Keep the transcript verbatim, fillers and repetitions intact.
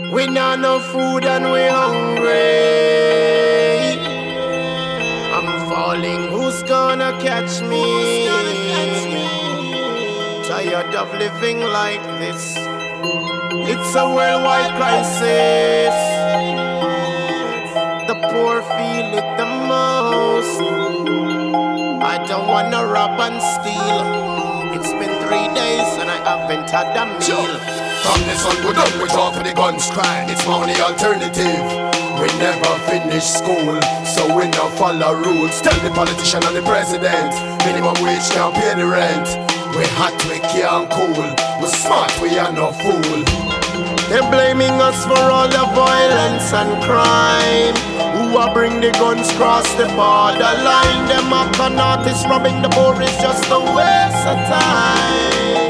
We not no food and we hungry. I'm falling, who's gonna catch me? Tired of living like this. It's a worldwide crisis. The poor feel it the most. I don't wanna rob and steal. It's been three days and I haven't had a meal. From the sun go down, we draw for the guns cry. It's my only alternative. We never finish school, so we no follow rules. Tell the politician and the president, minimum wage can't pay the rent. We hot, we can't cool. We smart, we are no fool. They're blaming us for all the violence and crime. Who are bring the guns cross the borderline? Them up and artists robbing the poor is just a waste of time.